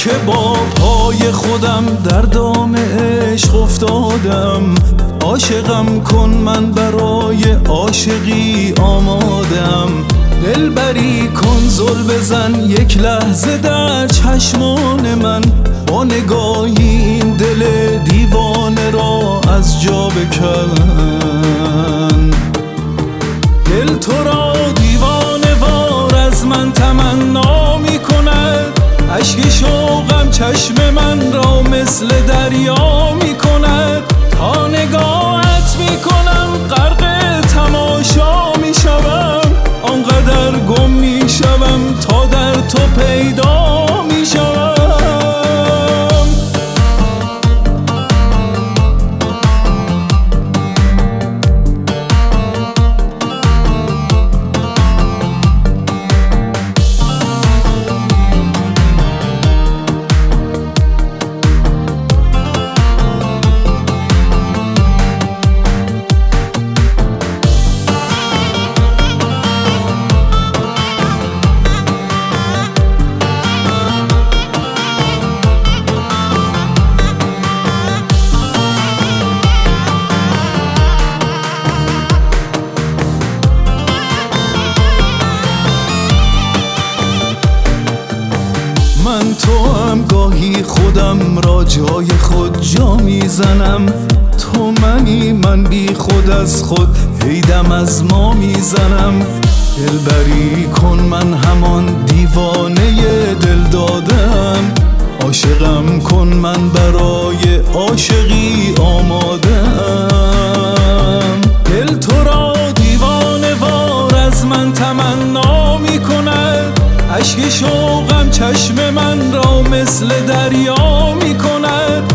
که با پای خودم در دام عشق افتادم. عاشقم کن من برای عاشقی آمادم. دلبری کن زل بزن یک لحظه در چشمان من. با نگاهی این دل دیوانه را از جا بکن. دل تو را دیوانه وار از من تمنا می کند. اشک شوقم چشم من را مثل دریا می کند. تا نگاهت می کنم غرق تماشا می شوم. آنقدر گم می شوم تا در تو پیدا می شوم. من تو هم گاهی خودم را جای خود جا میزنم. تو منی من بی خود از خود هیدم از ما میزنم. دلبری کن من همان دیوانه دل دادم. عاشقم کن من برای عاشقی آمادم. دل تو را دیوانه وار از من تمنا می کند. اشک شوقم چشم من را مثل دریا می کند.